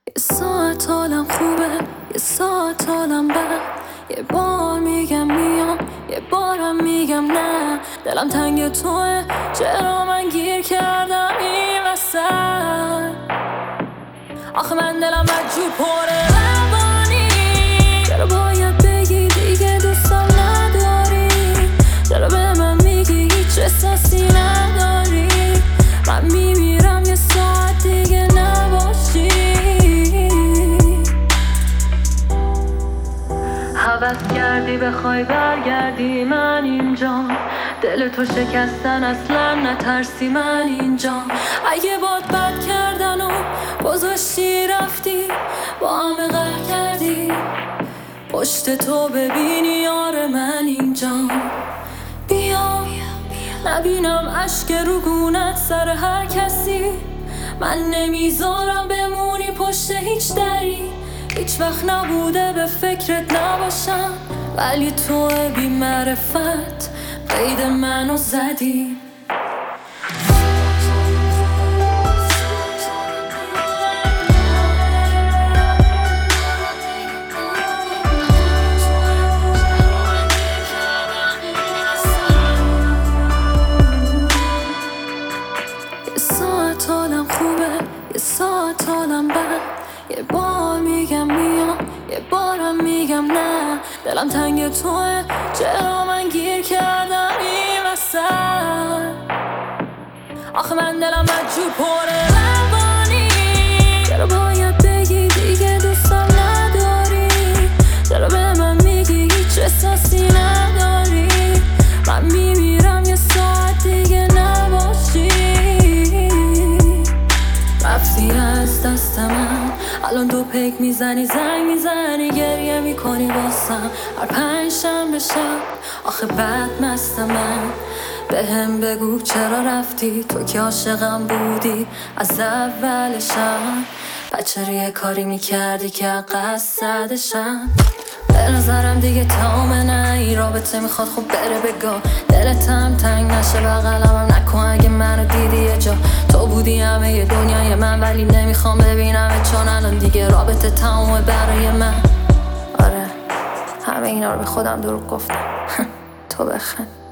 یه ساعت حالم خوبه، یه ساعت حالم بد. یه بار میگم میام، یه بارم میگم نه. دلم تنگ توه، چرا من گیر کردم این وسط؟ آخه من دلم بدجور پره روانی. چرا باید بگی دیگه دوستم نداری؟ چرا به من میگی هیچ احساسی نداری؟ من میمیرم یه ساعت دیگه نباشی. هوس کردی بخوای برگردی، من اینجام. دل تو شکستن اصلا نترسی، من اینجام. اگه باد بد کردن و گذاشتی رفتی، با همه قهر کردی، پشت تو ببینی یار من اینجام. بیا نبینم اشک رو گونت سر هر کسی. من نمیذارم بمونی پشت هیچ دری. هیچ وقت نبوده به فکرت نباشم، ولی تو بی معرفت قید منو زدی. یه ساعت حالم خوبه، یه ساعت حالم بد. یه بار میگم میام، یه بارم میگم نه. دلم تنگ توه، چرا من گیر کردم این وسط؟ آخه من دلم بدجور پره روانی. چرا باید بگی دیگه دوستم نداری؟ چرا به من میگی هیچ احساسی نداری؟ من میمیرم یه ساعت دیگه نباشی. رفتی از دست من، الان دو پیک میزنی، زنگ میزنی، گریه میکنی واسم. هر پنجشنبه شب آخه بد مستم من. بهم بگو چرا رفتی، تو که عاشقم بودی از اولشم. بچه یه کاری میکردی که قصدشم. به نظرم دیگه تمامه، نه این رابطه میخواد خوب بره بگاه. دلتم تنگ نشه بغلم نکن اگه منو دیدی یه جا. تو بودی همه ی دنیای من، ولی نمیخوام ببینمت چون الان دیگه رابطه تمومه برای من. آره همه اینا رو به خودم دروغ گفتم. تو بخند.